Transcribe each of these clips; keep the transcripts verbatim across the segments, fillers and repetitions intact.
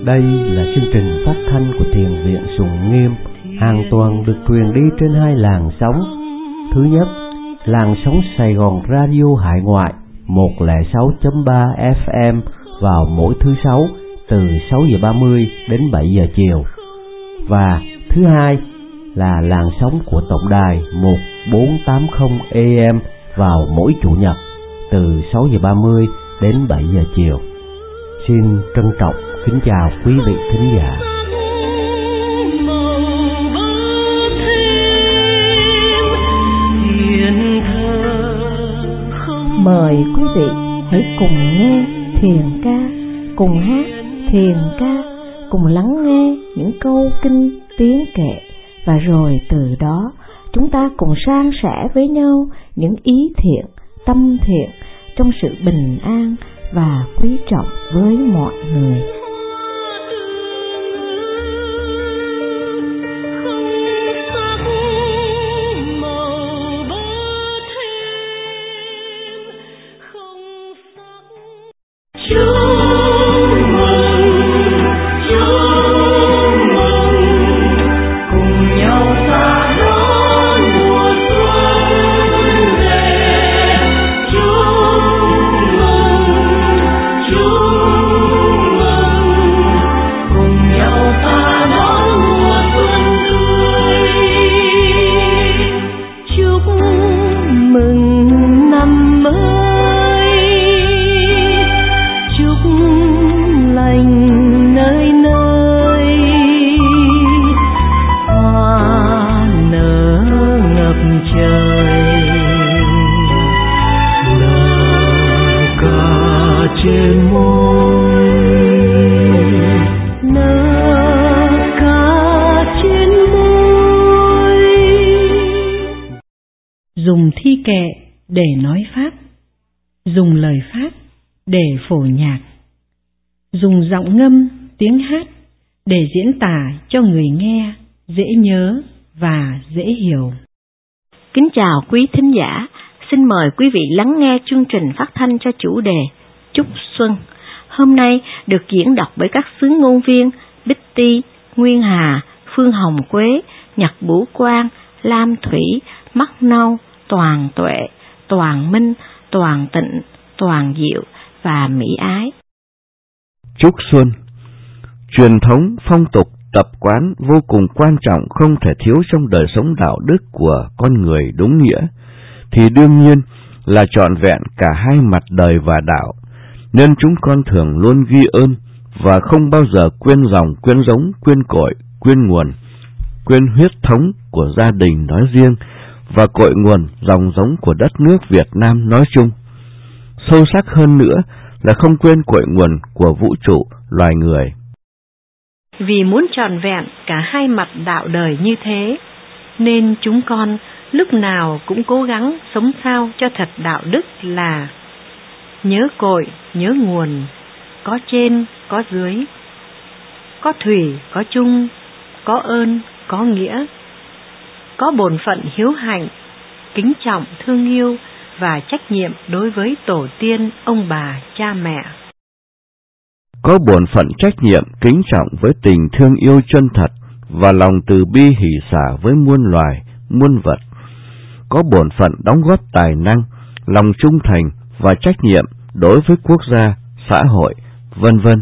Đây là chương trình phát thanh của Thiền viện Sùng Nghiêm, hoàn toàn được truyền đi trên hai làn sóng. Thứ nhất, làn sóng Sài Gòn Radio Hải Ngoại một không sáu chấm ba ép em vào mỗi thứ sáu từ sáu giờ ba mươi đến bảy giờ chiều. Và thứ hai là làn sóng của tổng đài một bốn tám không a em vào mỗi chủ nhật từ sáu giờ ba mươi đến bảy giờ chiều. Xin trân trọng kính chào quý vị thính giả. Mời quý vị hãy cùng nghe thiền ca, cùng hát thiền ca, cùng lắng nghe những câu kinh tiếng kệ, và rồi từ đó chúng ta cùng san sẻ với nhau những ý thiện, tâm thiện trong sự bình an và quý trọng với mọi người. Dùng thi kệ để nói pháp, dùng lời pháp để phổ nhạc, dùng giọng ngâm tiếng hát để diễn tả cho người nghe dễ nhớ và dễ hiểu. Kính chào quý thính giả, xin mời quý vị lắng nghe chương trình phát thanh cho chủ đề Chúc Xuân. Hôm nay được diễn đọc bởi các xứ ngôn viên Bích Ti, Nguyên Hà, Phương Hồng Quế, Nhật Bửu Quang, Lam Thủy, Mắt Nâu, Toàn Tuệ, Toàn Minh, Toàn Tịnh, Toàn Diệu và Mỹ Ái. Chúc Xuân, truyền thống, phong tục, tập quán vô cùng quan trọng, không thể thiếu trong đời sống đạo đức của con người đúng nghĩa, thì đương nhiên là trọn vẹn cả hai mặt đời và đạo, nên chúng con thường luôn ghi ơn và không bao giờ quên dòng, quên giống, quên cội, quên nguồn, quên huyết thống của gia đình nói riêng và cội nguồn dòng giống của đất nước Việt Nam nói chung. Sâu sắc hơn nữa là không quên cội nguồn của vũ trụ loài người. Vì muốn trọn vẹn cả hai mặt đạo đời như thế, nên chúng con lúc nào cũng cố gắng sống sao cho thật đạo đức là nhớ cội, nhớ nguồn, có trên, có dưới, có thủy, có chung, có ơn, có nghĩa, có bổn phận hiếu hạnh, kính trọng, thương yêu và trách nhiệm đối với tổ tiên, ông bà, cha mẹ. Có bổn phận trách nhiệm, kính trọng với tình thương yêu chân thật và lòng từ bi hỷ xả với muôn loài, muôn vật. Có bổn phận đóng góp tài năng, lòng trung thành và trách nhiệm đối với quốc gia, xã hội, vân vân.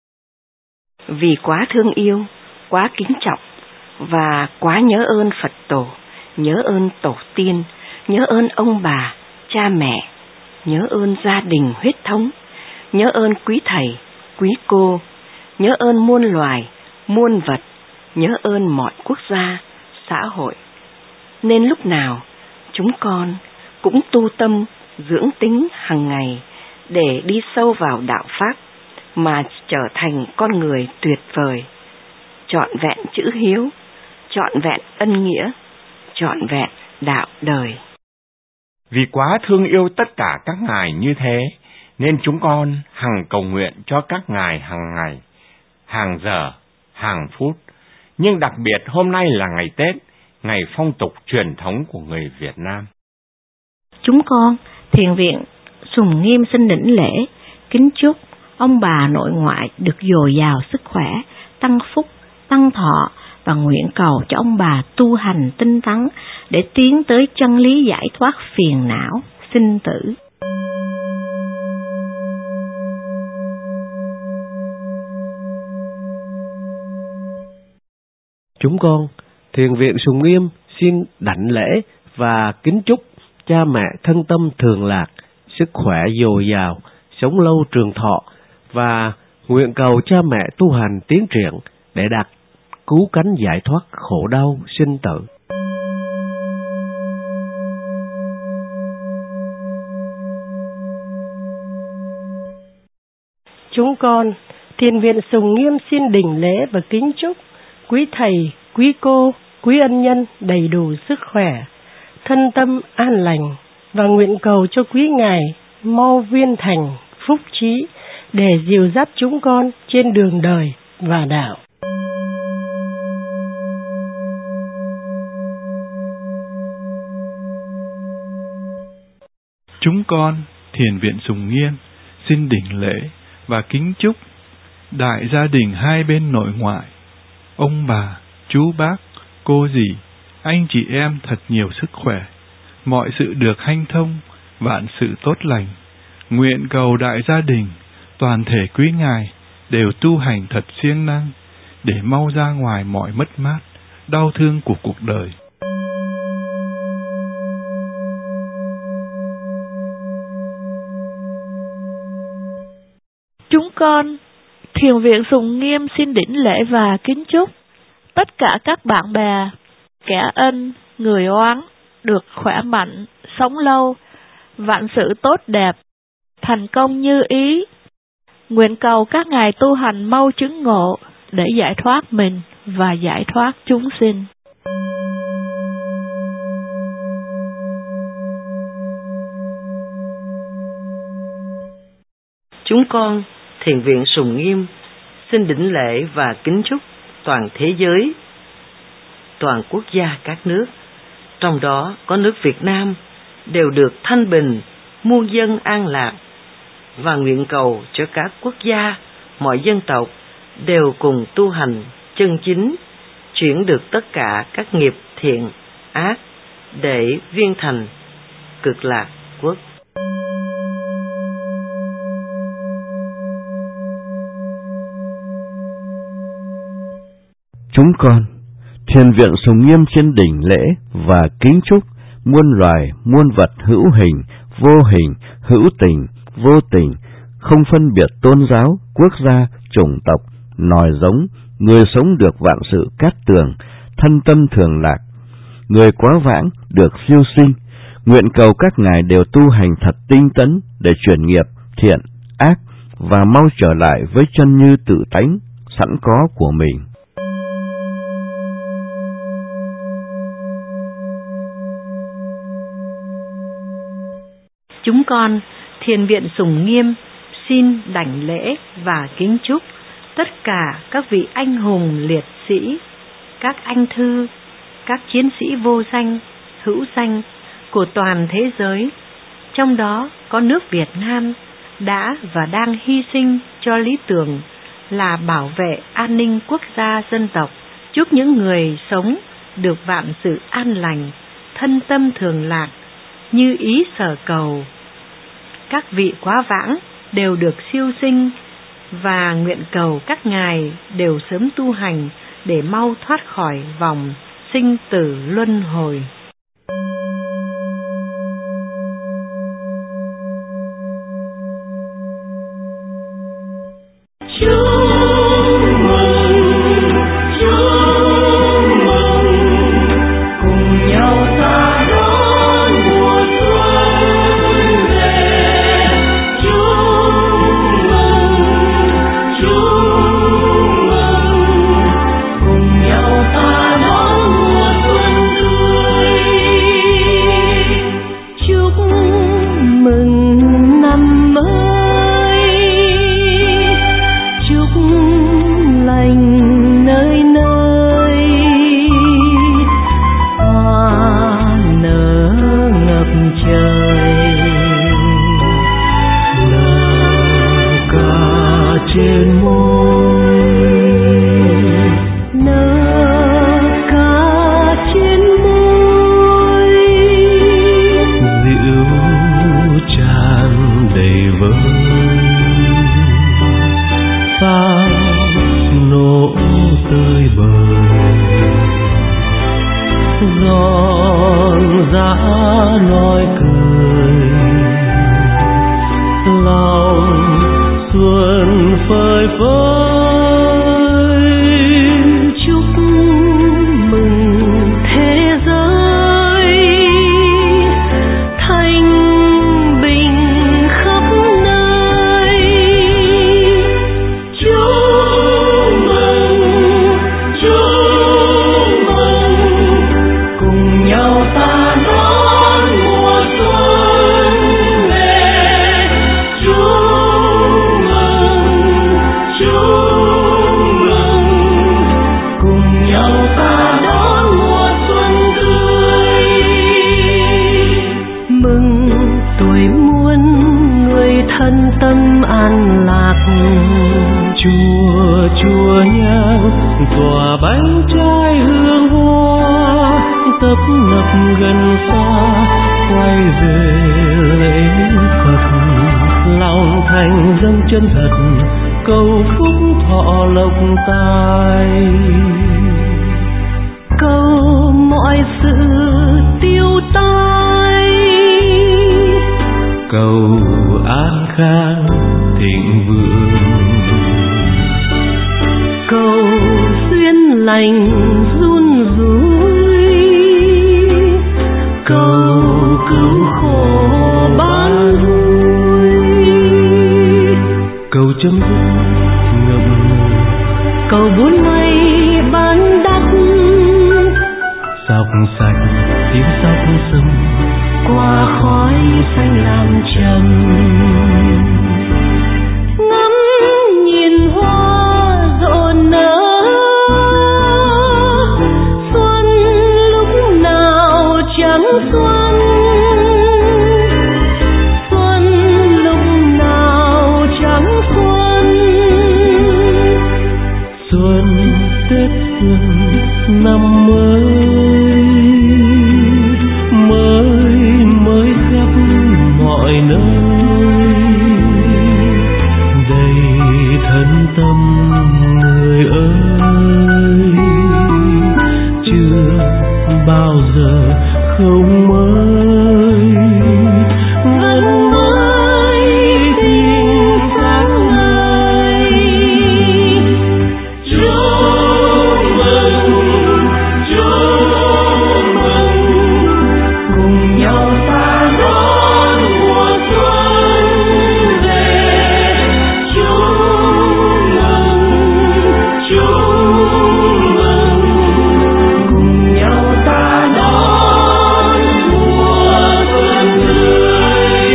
Vì quá thương yêu, quá kính trọng và quá nhớ ơn Phật tổ, nhớ ơn tổ tiên, nhớ ơn ông bà, cha mẹ, nhớ ơn gia đình huyết thống, nhớ ơn quý thầy, quý cô, nhớ ơn muôn loài, muôn vật, nhớ ơn mọi quốc gia, xã hội. Nên lúc nào chúng con cũng tu tâm dưỡng tính hàng ngày để đi sâu vào đạo pháp mà trở thành con người tuyệt vời, trọn vẹn chữ hiếu, trọn vẹn ân nghĩa, trọn vẹn đạo đời. Vì quá thương yêu tất cả các ngài như thế, nên chúng con hằng cầu nguyện cho các ngài hàng ngày, hàng giờ, hàng phút. Nhưng đặc biệt hôm nay là ngày Tết, ngày phong tục truyền thống của người Việt Nam. Chúng con, Thiền viện Sùng Nghiêm xin đảnh lễ, kính chúc ông bà nội ngoại được dồi dào sức khỏe, tăng phúc, tăng thọ, và nguyện cầu cho ông bà tu hành tinh tấn để tiến tới chân lý giải thoát phiền não, sinh tử. Chúng con, Thiền viện Sùng Nghiêm xin đảnh lễ và kính chúc cha mẹ thân tâm thường lạc, sức khỏe dồi dào, sống lâu trường thọ, và nguyện cầu cha mẹ tu hành tiến triển để đạt cứu cánh giải thoát khổ đau sinh tử. Chúng con, Thiền viện Sùng Nghiêm xin đảnh lễ và kính chúc quý thầy, quý cô, quý ân nhân đầy đủ sức khỏe, thân tâm an lành, và nguyện cầu cho quý ngài mau viên thành phúc trí để dìu dắt chúng con trên đường đời và đạo. Chúng con, Thiền viện Sùng Nghiêm xin đảnh lễ và kính chúc đại gia đình hai bên nội ngoại, ông bà, chú bác, cô dì, anh chị em thật nhiều sức khỏe, mọi sự được hanh thông, vạn sự tốt lành. Nguyện cầu đại gia đình, toàn thể quý ngài đều tu hành thật siêng năng để mau ra ngoài mọi mất mát, đau thương của cuộc đời. Chúng con, Thiền viện Sùng Nghiêm xin đảnh lễ và kính chúc tất cả các bạn bè, kẻ ân, người oán được khỏe mạnh, sống lâu, vạn sự tốt đẹp, thành công như ý. Nguyện cầu các ngài tu hành mau chứng ngộ để giải thoát mình và giải thoát chúng sinh. Chúng con, Thiền viện Sùng Nghiêm xin đảnh lễ và kính chúc toàn thế giới, toàn quốc gia các nước, trong đó có nước Việt Nam, đều được thanh bình, muôn dân an lạc, và nguyện cầu cho các quốc gia, mọi dân tộc đều cùng tu hành chân chính, chuyển được tất cả các nghiệp thiện, ác để viên thành cực lạc quốc. Chúng con, Thiền viện Sùng Nghiêm xin đảnh lễ và kính chúc muôn loài, muôn vật hữu hình, vô hình, hữu tình, vô tình, không phân biệt tôn giáo, quốc gia, chủng tộc, nòi giống, người sống được vạn sự cát tường, thân tâm thường lạc, người quá vãng được siêu sinh. Nguyện cầu các ngài đều tu hành thật tinh tấn để chuyển nghiệp thiện, ác và mau trở lại với chân như tự tánh sẵn có của mình. Chúng con, Thiền viện Sùng Nghiêm xin đảnh lễ và kính chúc tất cả các vị anh hùng liệt sĩ, các anh thư, các chiến sĩ vô danh, hữu danh của toàn thế giới, trong đó có nước Việt Nam đã và đang hy sinh cho lý tưởng là bảo vệ an ninh quốc gia dân tộc. Chúc những người sống được vạn sự an lành, thân tâm thường lạc, như ý sở cầu. Các vị quá vãng đều được siêu sinh, và nguyện cầu các ngài đều sớm tu hành để mau thoát khỏi vòng sinh tử luân hồi. Trên môi tươi bời, giòn giã nói cười, lòng xuân phơi phới. Chúc mừng thế giới thanh bình khắp nơi. Chúc mừng, chúc mừng, cùng nhau ta đón mùa xuân về. Chúc mừng, chúc mừng, cùng nhau ta đón mùa xuân tươi. Mừng tuổi muôn người thân tâm an lạc, chùa chùa nhang tỏa bánh trái hương hoa, tấp nập gần xa quay về lễ Phật. Lòng thành dâng chân thật, cầu phúc thọ lộc tài, cầu mọi sự tiêu tai, cầu an khang thịnh vượng, cầu duyên lành run rủi, cầu cứu khổ bán vui, cầu chấm dứt ngập ngừng, cầu bốn mây ban đắp, dọc sạch tiếng sóc sông qua khói xanh làm trầm. Ngắm nhìn hoa rộn nở, xuân lúc nào chẳng xuân, xuân lúc nào chẳng xuân. Xuân Tết xuân năm mới, mới mới khắp mọi nơi, đầy thân tâm người ơi. Chưa bao giờ không mới, vẫn mới tình sáng ngời. Chúc mừng, chúc mừng, cùng nhau ta đón mùa xuân về. Chúc mừng, chúc mừng, cùng nhau ta đón mùa xuân tươi.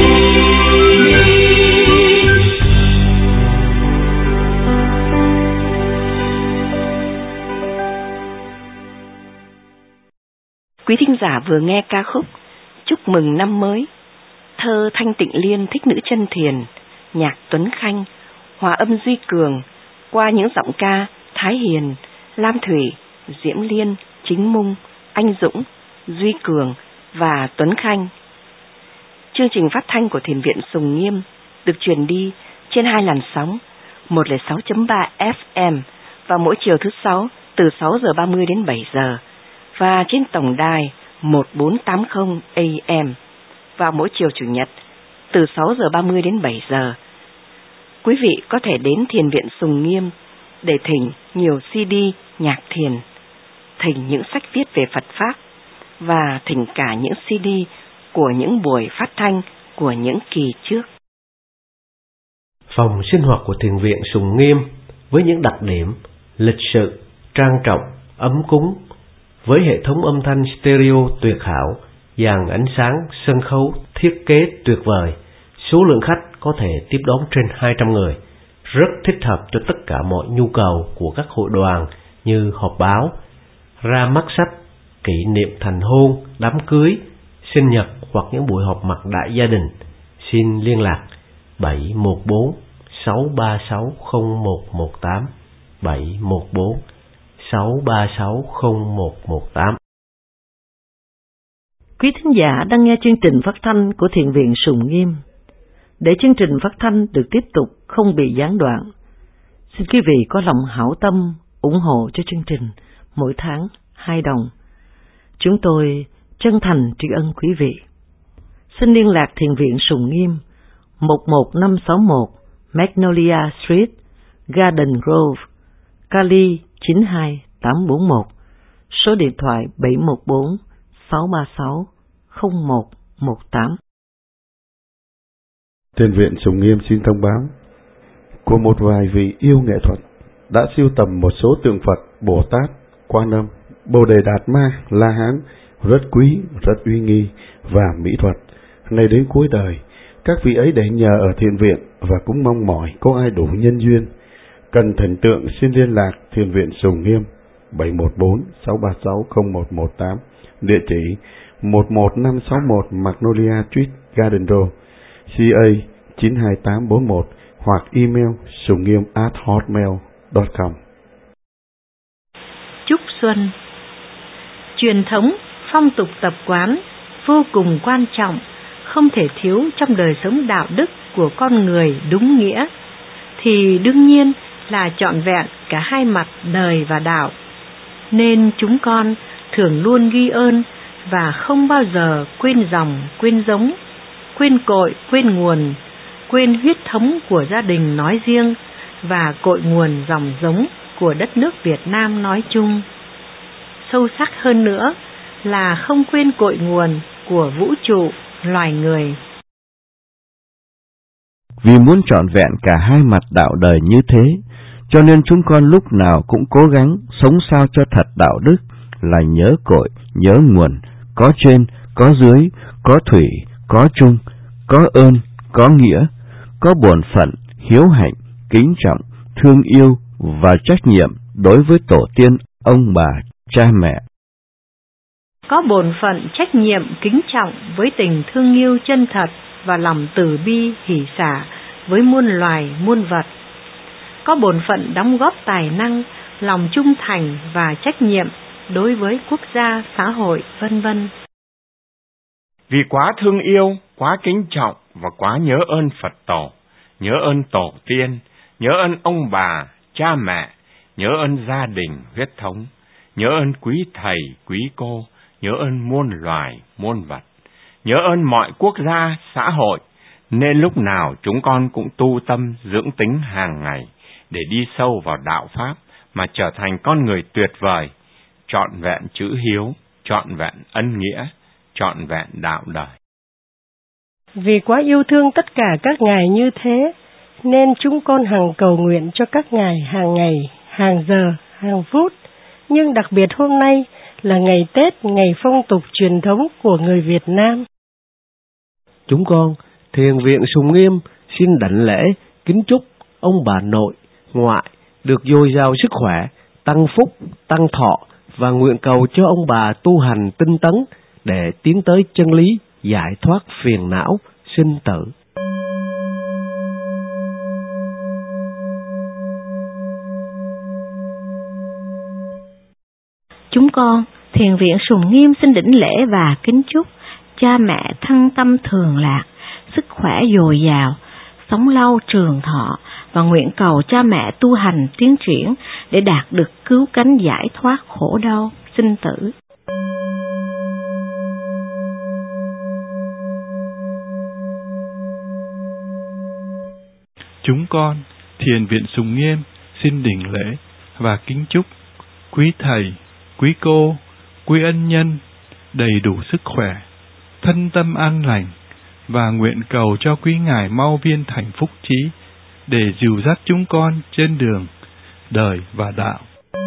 Quý thính giả vừa nghe ca khúc Chúc mừng năm mới, thơ Thanh Tịnh Liên Thích Nữ Chân Thiền, nhạc Tuấn Khanh, hòa âm Duy Cường, qua những giọng ca Thái Hiền, Lam Thủy, Diễm Liên, Chính Mung, Anh Dũng, Duy Cường và Tuấn Khanh. Chương trình phát thanh của Thiền viện Sùng Nghiêm được truyền đi trên hai làn sóng một không sáu chấm ba ép em vào mỗi chiều thứ sáu từ sáu giờ ba mươi đến bảy giờ và trên tổng đài một bốn tám không A M vào mỗi chiều chủ nhật từ sáu giờ ba mươi đến bảy giờ. Quý vị có thể đến Thiền viện Sùng Nghiêm để thỉnh nhiều xê đê nhạc thiền, thỉnh những sách viết về Phật Pháp và thỉnh cả những xê đê của những buổi phát thanh của những kỳ trước. Phòng sinh hoạt của Thiền viện Sùng Nghiêm với những đặc điểm lịch sự, trang trọng, ấm cúng, với hệ thống âm thanh stereo tuyệt hảo, dàn ánh sáng, sân khấu thiết kế tuyệt vời, số lượng khách có thể tiếp đón trên hai trăm người, rất thích hợp cho tất cả mọi nhu cầu của các hội đoàn như họp báo, ra mắt sách, kỷ niệm thành hôn, đám cưới, sinh nhật hoặc những buổi họp mặt đại gia đình. Xin liên lạc bảy một bốn sáu ba sáu không một một tám, bảy một bốn sáu ba sáu không một một tám. Quý thính giả đang nghe chương trình phát thanh của Thiền viện Sùng Nghiêm. Để chương trình phát thanh được tiếp tục không bị gián đoạn, xin quý vị có lòng hảo tâm ủng hộ cho chương trình mỗi tháng hai đồng. Chúng tôi chân thành tri ân quý vị. Xin liên lạc Thiền viện Sùng Nghiêm một một năm sáu một Magnolia Street, Garden Grove, Cali chín hai tám bốn một, số điện thoại bảy một bốn sáu ba sáu không một một tám. Thiền viện Sùng Nghiêm xin thông báo, của một vài vị yêu nghệ thuật đã sưu tầm một số tượng Phật, Bồ Tát, Quan Âm, Bồ Đề Đạt Ma, La Hán rất quý, rất uy nghi và mỹ thuật. Nay đến cuối đời, các vị ấy để nhờ ở thiền viện và cũng mong mỏi có ai đủ nhân duyên. Cần thần tượng xin liên lạc Thiền viện Sùng Nghiêm bảy một bốn sáu ba sáu không một một tám, địa chỉ một một năm sáu một Magnolia Street, Garden Grove, C A chín hai tám bốn một, hoặc email sùng nghiêm at hotmail chấm com. Chúc Xuân. Truyền thống, phong tục tập quán vô cùng quan trọng, không thể thiếu trong đời sống đạo đức của con người đúng nghĩa, thì đương nhiên là trọn vẹn cả hai mặt đời và đạo. Nên chúng con thường luôn ghi ơn và không bao giờ quên dòng, quên giống, quên cội, quên nguồn, quên huyết thống của gia đình nói riêng và cội nguồn dòng giống của đất nước Việt Nam nói chung. Sâu sắc hơn nữa là không quên cội nguồn của vũ trụ, loài người. Vì muốn trọn vẹn cả hai mặt đạo đời như thế, cho nên chúng con lúc nào cũng cố gắng sống sao cho thật đạo đức, là nhớ cội, nhớ nguồn, có trên, có dưới, có thủy, có chung, có ơn, có nghĩa, có bổn phận, hiếu hạnh, kính trọng, thương yêu và trách nhiệm đối với tổ tiên, ông bà, cha mẹ. Có bổn phận, trách nhiệm, kính trọng với tình thương yêu chân thật và lòng từ bi, hỷ xả với muôn loài, muôn vật. Có bổn phận đóng góp tài năng, lòng trung thành và trách nhiệm đối với quốc gia, xã hội, vân vân. Vì quá thương yêu, quá kính trọng và quá nhớ ơn Phật tổ, nhớ ơn tổ tiên, nhớ ơn ông bà, cha mẹ, nhớ ơn gia đình, huyết thống, nhớ ơn quý thầy, quý cô, nhớ ơn muôn loài, muôn vật, nhớ ơn mọi quốc gia, xã hội, nên lúc nào chúng con cũng tu tâm dưỡng tính hàng ngày để đi sâu vào đạo Pháp mà trở thành con người tuyệt vời, trọn vẹn chữ hiếu, trọn vẹn ân nghĩa, trọn vẹn đạo đời. Vì quá yêu thương tất cả các ngài như thế, nên chúng con hằng cầu nguyện cho các ngài hàng ngày, hàng giờ, hàng phút. Nhưng đặc biệt hôm nay là ngày Tết, ngày phong tục truyền thống của người Việt Nam. Chúng con, Thiền viện Sùng Nghiêm, xin đảnh lễ, kính chúc ông bà nội, ngoại được dồi dào sức khỏe, tăng phúc, tăng thọ và nguyện cầu cho ông bà tu hành tinh tấn để tiến tới chân lý, giải thoát phiền não, sinh tử. Chúng con, Thiền viện Sùng Nghiêm xin đảnh lễ và kính chúc cha mẹ thân tâm thường lạc, sức khỏe dồi dào, sống lâu trường thọ và nguyện cầu cha mẹ tu hành tiến triển để đạt được cứu cánh giải thoát khổ đau, sinh tử. Chúng con, Thiền viện Sùng Nghiêm xin đảnh lễ và kính chúc quý thầy, quý cô, quý ân nhân đầy đủ sức khỏe, thân tâm an lành và nguyện cầu cho quý ngài mau viên thành phúc trí để dìu dắt chúng con trên đường đời và đạo.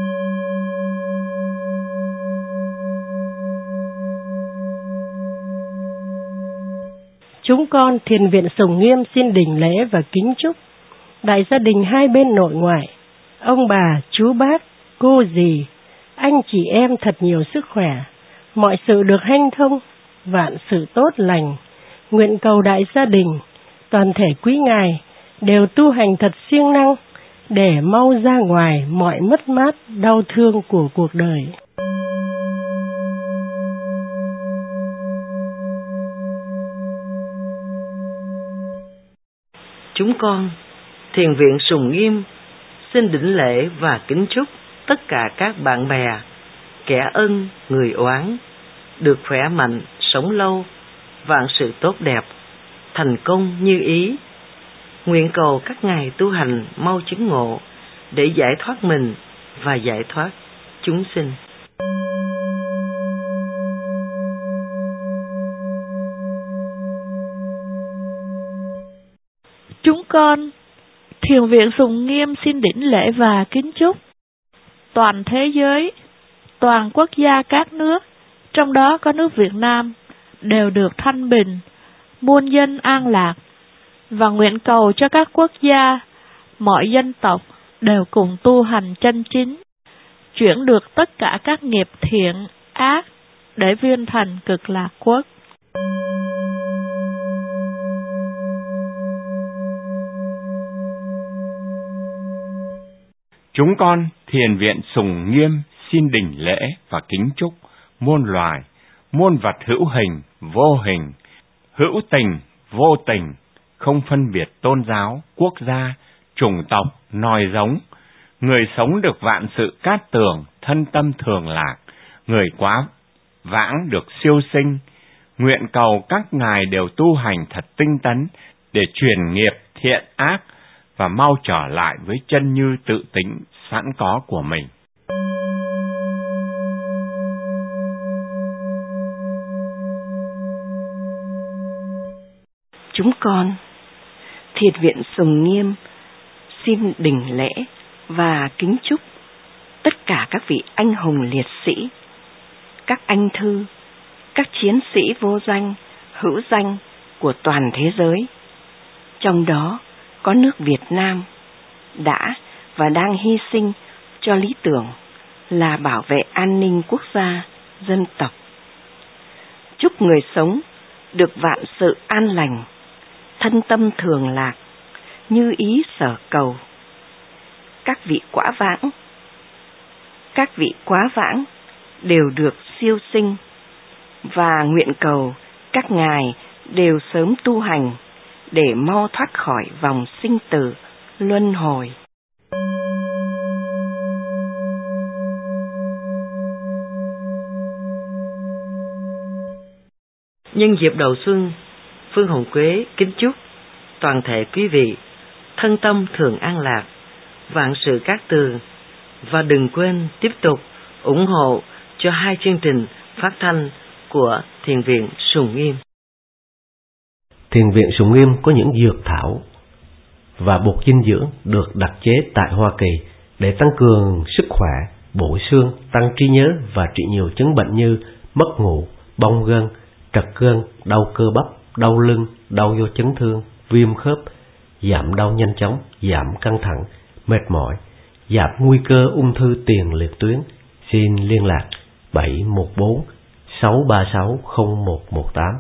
Chúng con, Thiền viện Sùng Nghiêm xin đảnh lễ và kính chúc đại gia đình hai bên nội ngoại, ông bà, chú bác, cô dì, anh chị em thật nhiều sức khỏe, mọi sự được hanh thông, vạn sự tốt lành. Nguyện cầu đại gia đình, toàn thể quý ngài đều tu hành thật siêng năng để mau ra ngoài mọi mất mát, đau thương của cuộc đời. Chúng con, Thiền viện Sùng Nghiêm xin đảnh lễ và kính chúc tất cả các bạn bè, kẻ ân, người oán, được khỏe mạnh, sống lâu, vạn sự tốt đẹp, thành công như ý. Nguyện cầu các ngài tu hành mau chứng ngộ để giải thoát mình và giải thoát chúng sinh. Chúng con, Thiền viện Sùng Nghiêm xin đảnh lễ và kính chúc toàn thế giới, toàn quốc gia các nước, trong đó có nước Việt Nam, đều được thanh bình, muôn dân an lạc, và nguyện cầu cho các quốc gia, mọi dân tộc đều cùng tu hành chân chính, chuyển được tất cả các nghiệp thiện, ác để viên thành cực lạc quốc. Chúng con, Thiền viện Sùng Nghiêm xin đảnh lễ và kính chúc muôn loài, muôn vật hữu hình, vô hình, hữu tình, vô tình, không phân biệt tôn giáo, quốc gia, chủng tộc, nòi giống, người sống được vạn sự cát tường, thân tâm thường lạc, người quá vãng được siêu sinh. Nguyện cầu các ngài đều tu hành thật tinh tấn để truyền nghiệp thiện ác và mau trở lại với chân như tự tính sẵn có của mình. Chúng con, Thiền viện Sùng Nghiêm xin đảnh lễ và kính chúc tất cả các vị anh hùng liệt sĩ, các anh thư, các chiến sĩ vô danh, hữu danh của toàn thế giới, trong đó có nước Việt Nam, đã và đang hy sinh cho lý tưởng là bảo vệ an ninh quốc gia, dân tộc. Chúc người sống được vạn sự an lành, thân tâm thường lạc, như ý sở cầu. Các vị quá vãng, các vị quá vãng đều được siêu sinh, và nguyện cầu các ngài đều sớm tu hành để mau thoát khỏi vòng sinh tử luân hồi. Nhân dịp đầu xuân, Phương Hồng Quế kính chúc toàn thể quý vị thân tâm thường an lạc, vạn sự cát tường, và đừng quên tiếp tục ủng hộ cho hai chương trình phát thanh của Thiền viện Sùng Nghiêm. Thiền viện Sùng Nghiêm có những dược thảo và bột dinh dưỡng được đặc chế tại Hoa Kỳ để tăng cường sức khỏe, bổ xương, tăng trí nhớ và trị nhiều chứng bệnh như mất ngủ, bong gân, trật gân, đau cơ bắp, đau lưng, đau do chấn thương, viêm khớp, giảm đau nhanh chóng, giảm căng thẳng, mệt mỏi, giảm nguy cơ ung thư tiền liệt tuyến. Xin liên lạc bảy một bốn sáu ba sáu không một một tám.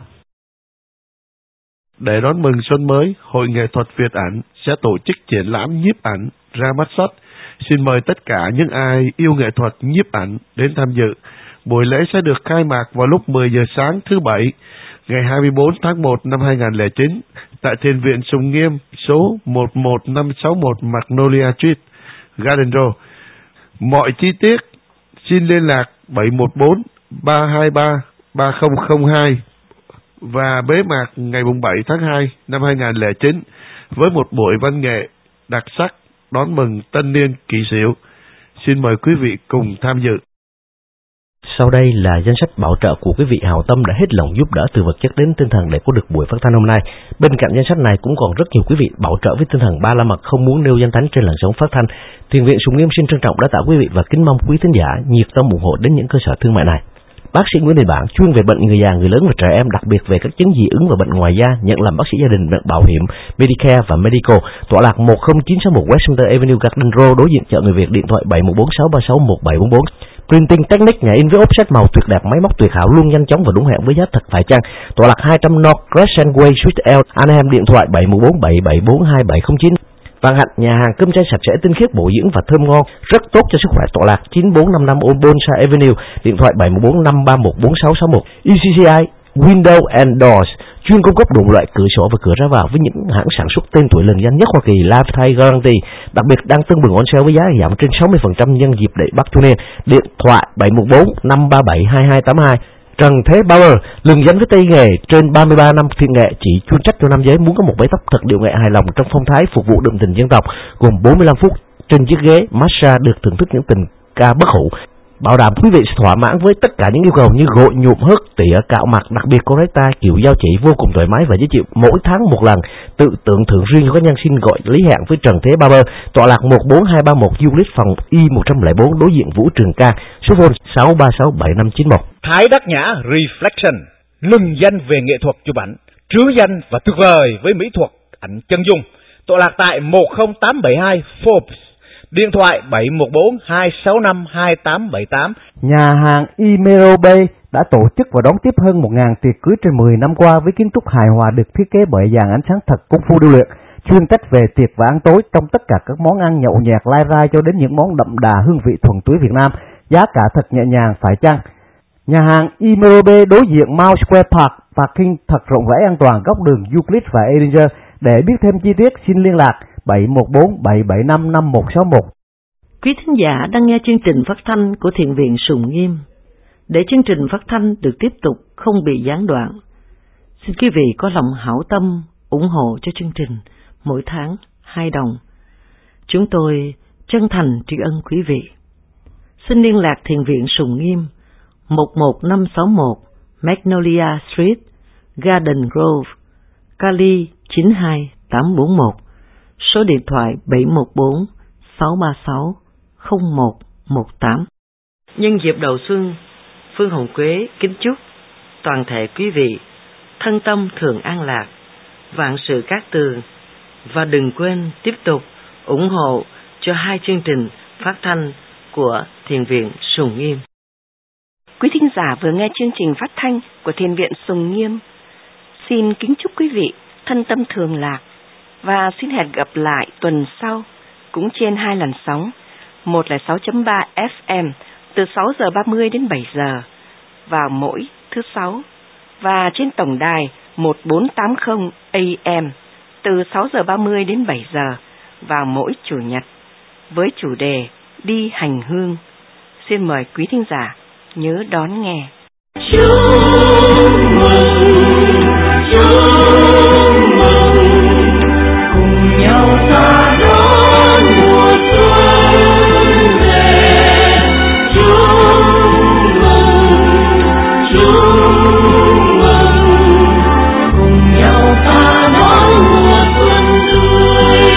Để đón mừng xuân mới, Hội Nghệ thuật Việt Ảnh sẽ tổ chức triển lãm nhiếp ảnh ra mắt sách. Xin mời tất cả những ai yêu nghệ thuật nhiếp ảnh đến tham dự. Buổi lễ sẽ được khai mạc vào lúc mười giờ sáng thứ Bảy, ngày hai mươi bốn tháng một năm hai nghìn không trăm lẻ chín, tại Thiền viện Sùng Nghiêm số một một năm sáu một Magnolia Street, Garden Row. Mọi chi tiết xin liên lạc bảy một bốn ba hai ba ba không không hai và bế mạc ngày bảy tháng hai năm hai nghìn không trăm lẻ chín với một buổi văn nghệ đặc sắc đón mừng tân niên Kỷ Sửu. Xin mời quý vị cùng tham dự. Sau đây là danh sách bảo trợ của quý vị hảo tâm đã hết lòng giúp đỡ từ vật chất đến tinh thần để có được buổi phát thanh hôm nay. Bên cạnh danh sách này cũng còn rất nhiều quý vị bảo trợ với tinh thần ba la mật không muốn nêu danh tánh trên làn sóng phát thanh. Thiền viện Sùng Nghiêm xin trân trọng đã tạ quý vị và kính mong quý thính giả nhiệt tâm ủng hộ đến những cơ sở thương mại này. Bác sĩ Nguyễn Đình Bản chuyên về bệnh người già, người lớn và trẻ em, đặc biệt về các chứng dị ứng và bệnh ngoài da, nhận làm bác sĩ gia đình, bệnh bảo hiểm, Medicare và Medical. Tọa lạc một không chín sáu một West Center Avenue, Garden Row, đối diện chợ người Việt. Điện thoại bảy một bốn sáu ba sáu một bảy bốn bốn. Printing Technique, nhà in với offset màu tuyệt đẹp, máy móc tuyệt hảo, luôn nhanh chóng và đúng hẹn với giá thật phải chăng. Tọa lạc hai trăm North Crescent Way, Suite L, Anaheim. Điện thoại bảy một bốn bảy bảy bốn hai bảy không chín. Vạn Hạnh, nhà hàng cơm chay sạch sẽ, tinh khiết, bổ dưỡng và thơm ngon, rất tốt cho sức khỏe. Tọa lạc chín bốn năm năm Bonsai Avenue. Điện thoại bảy một bốn năm ba một bốn sáu sáu một. e xê xê i Window and Doors, chuyên cung cấp đủ loại cửa sổ và cửa ra vào với những hãng sản xuất tên tuổi lừng danh nhất Hoa Kỳ, Lifetime Guarantee. Đặc biệt đang tưng bừng on sale với giá giảm trên sáu mươi phần trăm nhân dịp lễ Bắc Chu Niên. Điện thoại bảy một bốn năm ba bảy hai hai tám hai. Trần Thế Bauer, lừng danh với tay nghề trên ba mươi ba năm thiện nghệ, chỉ chuyên trách cho nam giới muốn có một mái tóc thật điệu nghệ hài lòng trong phong thái phục vụ đượm tình dân tộc, gồm bốn mươi lăm phút trên chiếc ghế massage được thưởng thức những tình ca bất hủ, bảo đảm quý vị sẽ thỏa mãn với tất cả những yêu cầu như gội, nhuộm, hớt, tỉa, cạo mặt, đặc biệt có rách tai, kiểu dao chỉ vô cùng thoải mái và dễ chịu, mỗi tháng một lần, tự tưởng thưởng riêng cho các nhân xin gọi lý hẹn với Trần Thế Barber, tọa lạc một bốn hai ba một Euclid phòng Y một không bốn đối diện Vũ Trường Ca, số phone sáu ba sáu bảy năm chín một. Thái Đắc Nhã Reflection, lừng danh về nghệ thuật chụp ảnh, trứ danh và tuyệt vời với mỹ thuật ảnh chân dung, tọa lạc tại một không tám bảy hai Forbes. Điện thoại bảy một bốn hai sáu năm hai tám bảy tám. Nhà hàng Imero Bay đã tổ chức và đón tiếp hơn một nghìn tiệc cưới trên mười năm qua với kiến trúc hài hòa được thiết kế bởi dàn ánh sáng thật công phu điêu luyện, chuyên trách về tiệc và ăn tối trong tất cả các món ăn nhậu nhẹt lai rai cho đến những món đậm đà hương vị thuần túy Việt Nam, giá cả thật nhẹ nhàng phải chăng. Nhà hàng Imero Bay đối diện Mount Square Park, parking thật rộng rãi an toàn góc đường Euclid và Edinger. Để biết thêm chi tiết xin liên lạc bảy một bốn bảy bảy năm năm một sáu một. Quý thính giả đang nghe chương trình phát thanh của Thiền viện Sùng Nghiêm. Để chương trình phát thanh được tiếp tục không bị gián đoạn, xin quý vị có lòng hảo tâm ủng hộ cho chương trình mỗi tháng hai đồng. Chúng tôi chân thành tri ân quý vị. Xin liên lạc Thiền viện Sùng Nghiêm một một năm sáu một Magnolia Street, Garden Grove, Cali chín hai tám bốn một. Số điện thoại bảy một bốn sáu ba sáu không một một tám. Nhân dịp đầu xuân, Phương Hồng Quế kính chúc toàn thể quý vị thân tâm thường an lạc, vạn sự cát tường, và đừng quên tiếp tục ủng hộ cho hai chương trình phát thanh của Thiền viện Sùng Nghiêm. Quý thính giả vừa nghe chương trình phát thanh của Thiền viện Sùng Nghiêm. Xin kính chúc quý vị thân tâm thường lạc và xin hẹn gặp lại tuần sau cũng trên hai làn sóng một không sáu chấm ba ép em từ sáu giờ ba mươi đến bảy giờ vào mỗi thứ sáu, và trên tổng đài một bốn tám không A M từ sáu giờ ba mươi đến bảy giờ vào mỗi chủ nhật với chủ đề Đi hành hương. Xin mời quý thính giả nhớ đón nghe. Chúc mừng, chúc mừng, cùng nhau ta đón mùa xuân về. Chúc mừng, chúc mừng, cùng nhau ta đón mùa xuân tươi.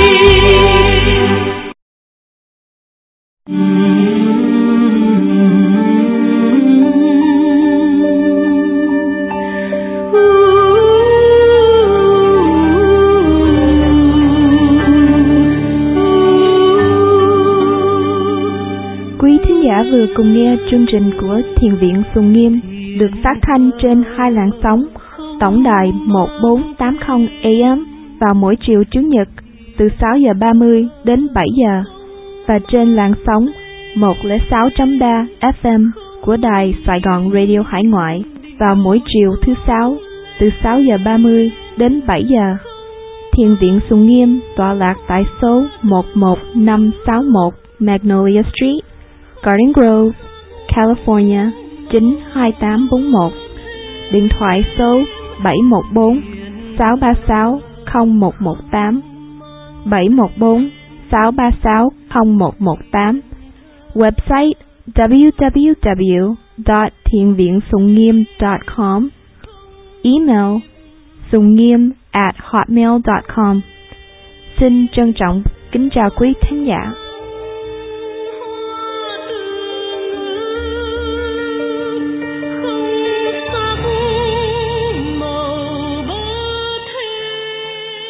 Vừa cùng nghe chương trình của Thiền viện Sùng Nghiêm được phát thanh trên hai làn sóng tổng đài một bốn tám không A M vào mỗi chiều Chủ nhật từ sáu giờ ba mươi đến bảy giờ, và trên làn sóng một không sáu chấm ba F M của đài Sài Gòn Radio Hải Ngoại vào mỗi chiều thứ sáu từ sáu giờ ba mươi đến bảy giờ. Thiền viện Sùng Nghiêm tọa lạc tại số một một năm sáu một Magnolia Street, Garden Grove, California chín hai tám bốn một. Điện thoại số bảy một bốn sáu ba sáu không một một tám, bảy một bốn sáu ba sáu không một một tám. Website w w w dot thiền viện sùng nghiêm dot com. Email sùng nghiêm at hotmail dot com. Xin trân trọng kính chào quý thính giả.